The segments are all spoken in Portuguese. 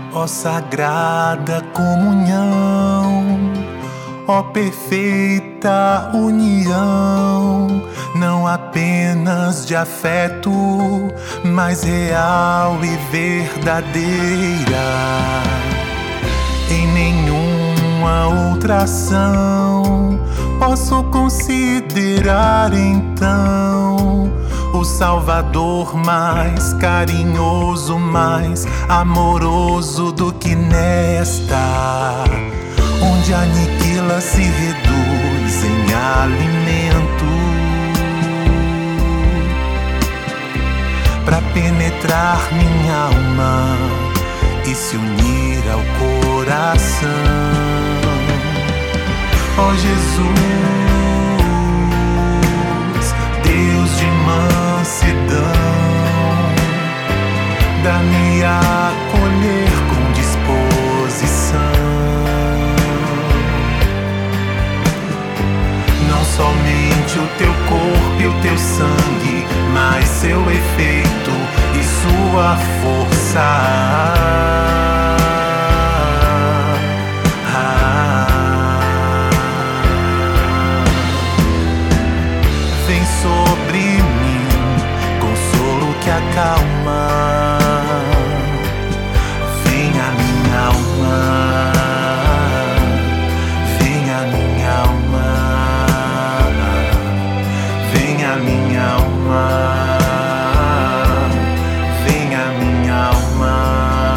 Ó sagrada comunhão, ó perfeita união, não apenas de afeto, mas real e verdadeira. Em nenhuma outra ação posso considerar então o Salvador mais carinhoso, mais amoroso do que nesta, onde aniquila se reduz em alimento, pra penetrar minha alma e se unir ao coração. Ó Jesus, Deus de mansidão, dá-me a acolher com disposição, não somente o teu corpo e o teu sangue, mas seu efeito e sua força. Vem sobre mim, consolo que acalma. Vem a minha alma, vem a minha alma, vem a minha alma, vem a minha alma.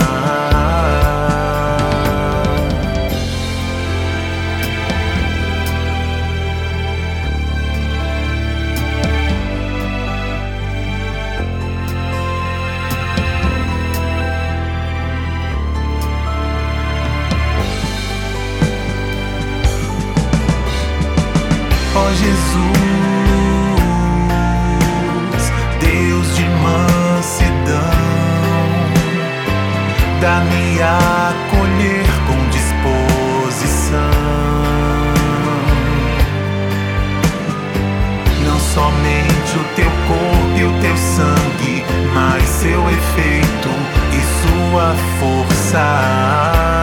Ó Jesus, Deus de mansidão, dá-me a acolher com disposição, não somente o teu corpo e o teu sangue, mas seu efeito e sua força.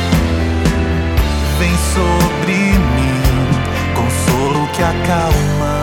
Vem sobre mim, consolo que acalma.